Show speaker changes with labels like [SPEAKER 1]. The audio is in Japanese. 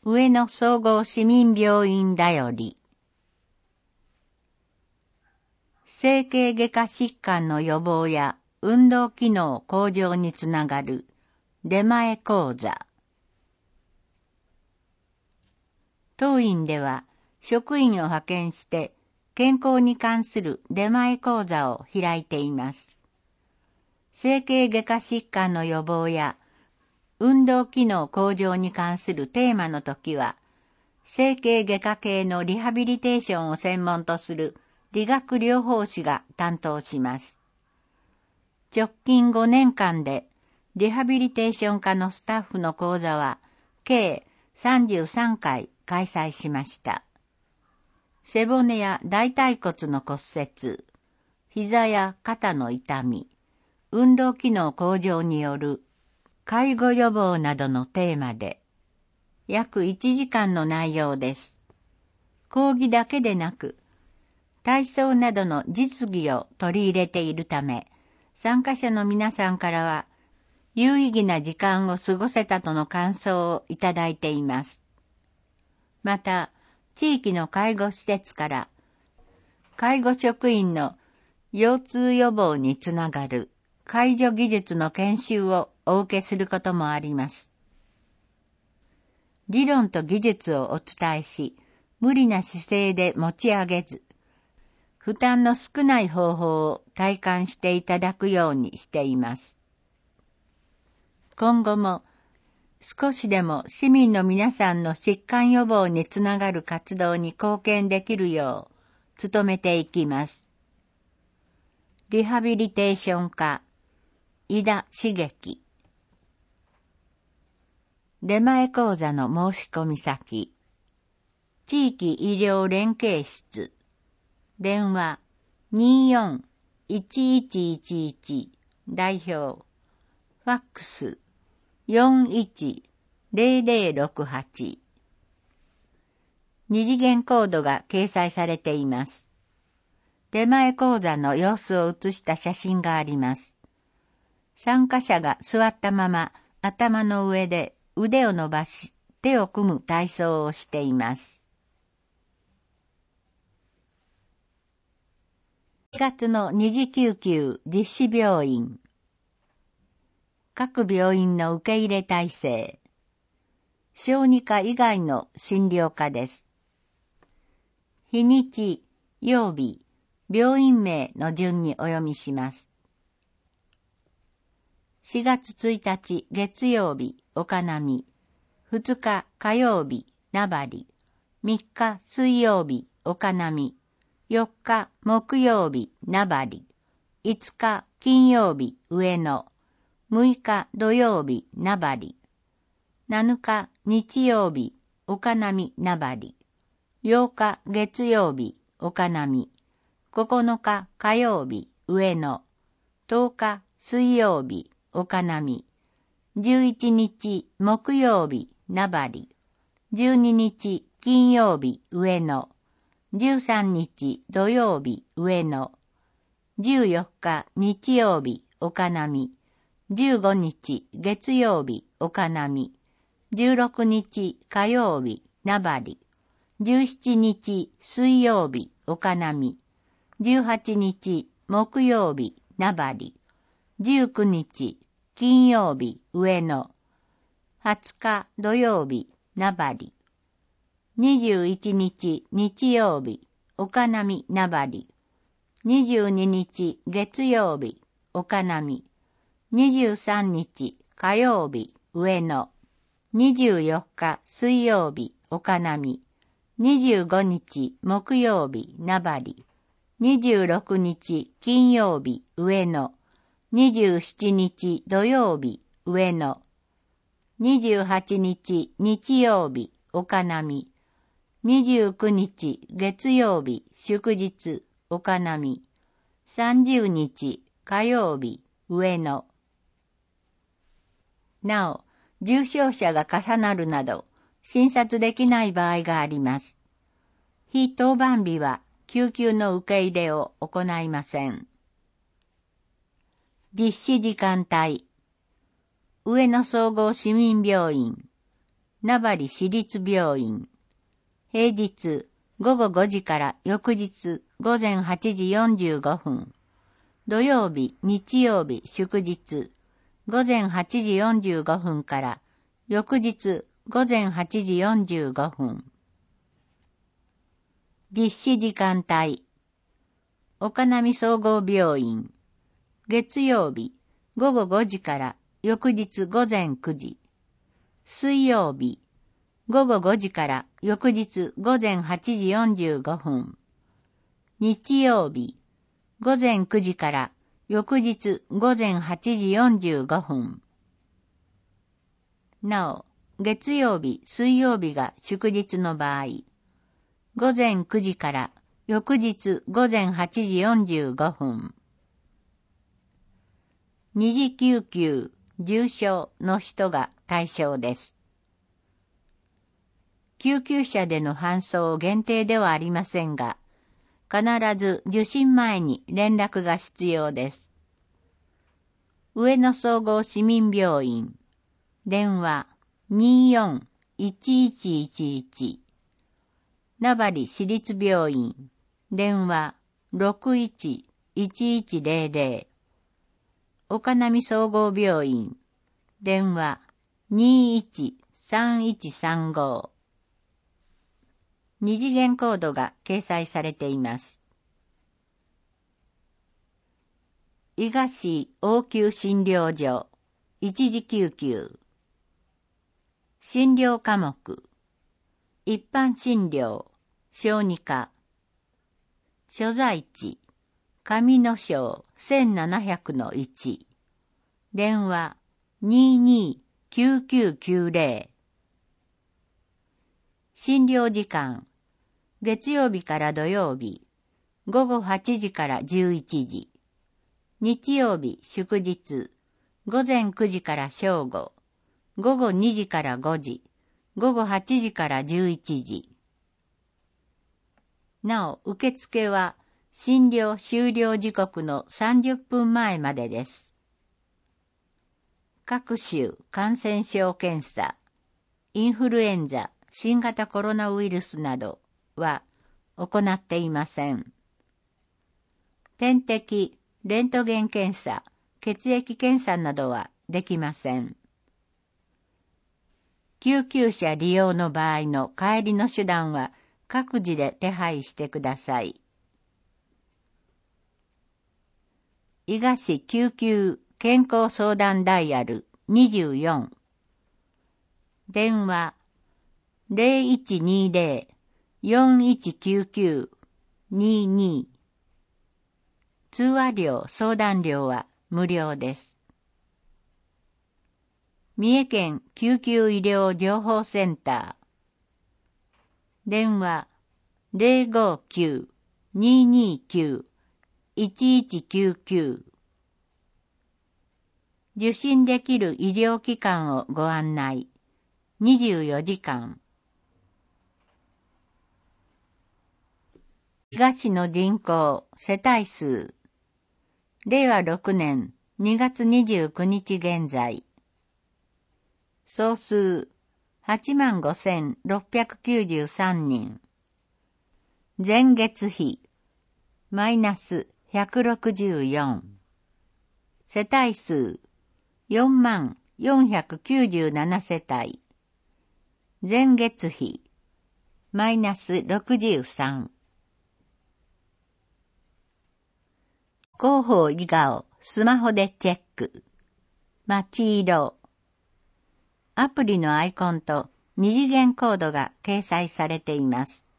[SPEAKER 1] 上野総合市民病院だより。整形外科疾患の予防や運動機能向上につながる出前講座。当院では職員を派遣して健康に関する出前講座を開いています。整形外科疾患の予防や運動機能向上に関するテーマの時は、整形外科系のリハビリテーションを専門とする理学療法士が担当します。直近5年間でリハビリテーション科のスタッフの講座は計33回開催しました。背骨や大腿骨の骨折、膝や肩の痛み、運動機能向上による介護予防などのテーマで、約1時間の内容です。講義だけでなく、体操などの実技を取り入れているため、参加者の皆さんからは、有意義な時間を過ごせたとの感想をいただいています。また、地域の介護施設から、介護職員の腰痛予防につながる介助技術の研修をお受けすることもあります。理論と技術をお伝えし、無理な姿勢で持ち上げず、負担の少ない方法を体感していただくようにしています。今後も少しでも市民の皆さんの疾患予防につながる活動に貢献できるよう努めていきます。リハビリテーション科、井田茂樹。出前講座の申し込み先、地域医療連携室、電話 24-1111 代表、ファックス 41-0068。二次元コードが掲載されています。出前講座の様子を写した写真があります。参加者が座ったまま頭の上で腕を伸ばし手を組む体操をしています。4月の二次救急実施病院。各病院の受け入れ体制。小児科以外の診療科です。日にち、曜日、病院名の順にお読みします。4月1日月曜日、岡波。2日火曜日、名張。3日水曜日、岡波。4日木曜日、名張。5日金曜日、上野。6日土曜日、名張。7日日曜日、岡波名張。8日月曜日、岡波。9日火曜日、上野。10日水曜日、岡波。11日木曜日、名張。12日金曜日、上野。13日土曜日、上野。14日日曜日、岡波。15日月曜日、岡波。16日火曜日、名張。17日水曜日、岡波。18日木曜日、名張。19日金曜日、上野。20日土曜日、名張。21日日曜日、岡波名張。22日月曜日、岡波。23日火曜日、上野。24日水曜日、岡波。25日木曜日、名張。26日金曜日、上野。27日土曜日、上野。28日日曜日、岡波。29日月曜日、祝日、岡波。30日火曜日、上野。なお、重症者が重なるなど、診察できない場合があります。非当番日は救急の受け入れを行いません。実施時間帯。上野総合市民病院。 名張市立病院。平日午後5時から翌日午前8時45分。土曜日、日曜日、祝日、午前8時45分から翌日午前8時45分。実施時間帯。岡波総合病院。月曜日、午後5時から翌日午前9時。水曜日、午後5時から翌日午前8時45分。日曜日、午前9時から翌日午前8時45分。なお、月曜日、水曜日が祝日の場合、午前9時から翌日午前8時45分。二次救急、重症の人が対象です。救急車での搬送限定ではありませんが、必ず受診前に連絡が必要です。上野総合市民病院、電話 24-1111。名張市立病院、電話 61-1100。岡波総合病院、電話 21-3135。二次元コードが掲載されています。伊賀市応急診療所、一時救急。診療科目、一般診療、小児科。所在地、上野省1700-1。電話22-9990。診療時間、月曜日から土曜日、午後8時から11時。日曜日、祝日、午前9時から正午、午後2時から5時、午後8時から11時。なお、受付は診療終了時刻の30分前までです。各種感染症検査、インフルエンザ、新型コロナウイルスなどは行っていません。点滴、レントゲン検査、血液検査などはできません。救急車利用の場合の帰りの手段は各自で手配してください。伊賀市救急健康相談ダイヤル24。電話 0120-4199-22。通話料、相談料は無料です。三重県救急医療情報センター。電話 059-229-1199。受診できる医療機関をご案内。24時間。伊賀市の人口、世帯数。令和6年2月29日現在。総数 85,693 人。前月比、マイナス164。世帯数、4497 世帯。前月比、マイナス63。広報伊賀をスマホでチェック。街色。アプリのアイコンと二次元コードが掲載されています。